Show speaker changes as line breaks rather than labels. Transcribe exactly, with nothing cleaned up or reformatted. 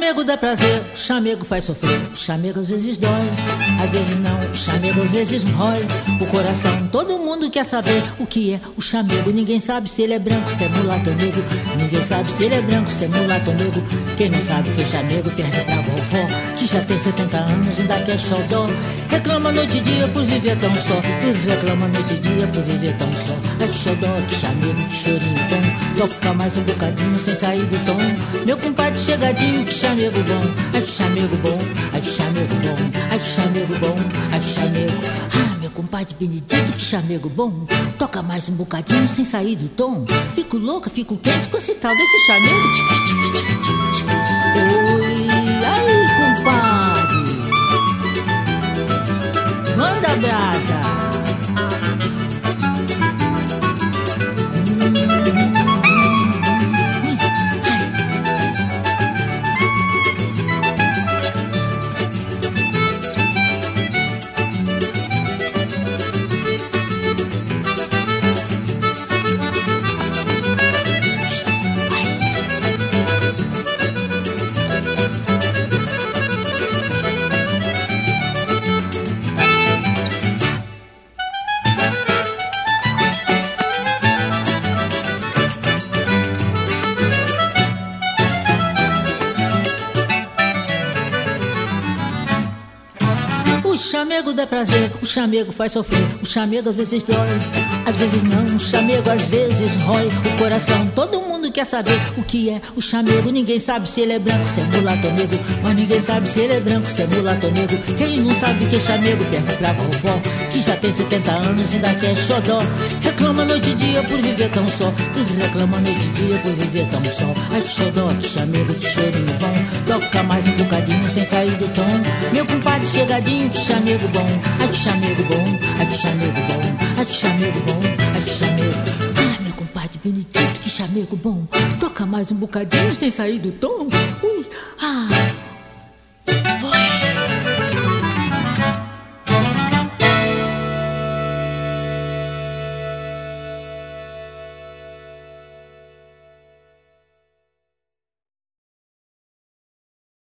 chamego dá prazer, o chamego faz sofrer, o chamego às vezes dói, às vezes não, o chamego às vezes rói o coração. Todo mundo quer saber o que é o chamego. Ninguém sabe se ele é branco, se é mulato ou negro. Ninguém sabe se ele é branco, se é mulato ou negro. Quem não sabe que chamego perde pra vovó, que já tem setenta anos, ainda quer xodó. Reclama noite e dia por viver tão só, e reclama noite e dia por viver tão só. Ai que xodó, que chamego, que chorinho bom, toca mais um bocadinho sem sair do tom. Meu compadre chegadinho, que chamego bom. Ai que chamego bom, ai que chamego bom, ai que chamego bom, ai que chamego. Ah, meu compadre Benedito, que chamego bom, toca mais um bocadinho sem sair do tom. Fico louca, fico quente com esse tal desse chamego. Tic, tic, tic, tic, tic. Oi, aí compadre, manda brasa. O chamego dá prazer, o chamego faz sofrer, o chamego às vezes dói, às vezes não, o chamego às vezes rói o coração. Todo mundo quer saber o que é o chamego. Ninguém sabe se ele é branco, se é mulato ou negro, mas ninguém sabe se ele é branco, se é mulato ou negro. Quem não sabe que é chamego perde pra vovó, que já tem setenta anos, ainda quer xodó. Reclama noite e dia por viver tão só, e reclama noite e dia por viver tão só. Ai que xodó, que chamego, que chorinho bom, toca mais um bocadinho sem sair do tom. Meu compadre chegadinho, que chamego bom, ai que chamego bom, ai que chamego bom, ai que chamego bom, ai que chamego. Ah, meu compadre Benedito, que chamego bom, toca mais um bocadinho sem sair do tom. Ui, ah.